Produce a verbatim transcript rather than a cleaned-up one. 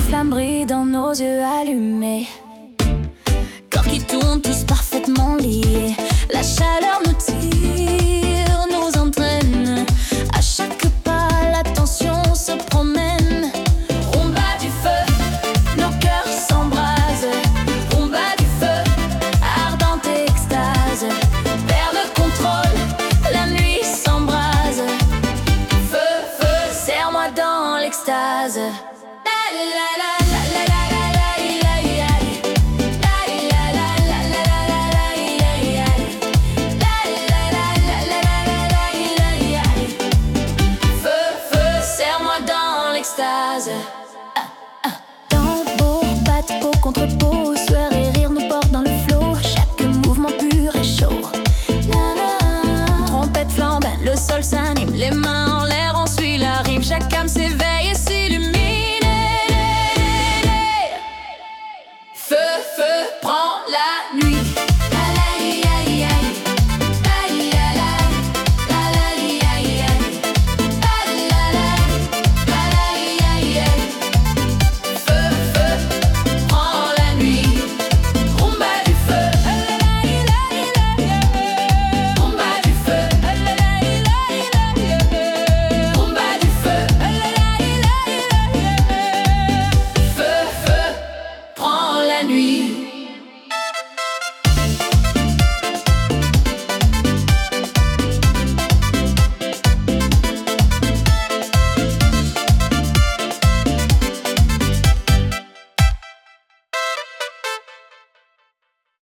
flamme brille dans nos yeux allumés. Corps qui tournent tous parfaitement liés. La chaleur nous tire, nous entraîne. À chaque pas, la tension se promène. Rumba du feu, nos cœurs s'embrasent. Rumba du feu, ardente extase. Perd le contrôle, la nuit s'embrase. Feu, feu, serre-moi dans l'extase. La la la la la la la la la la. La la la la la la la la la. La la la la la la la la. Feu, feu, serre-moi dans l'extase. Tambour, batte peau contre peau.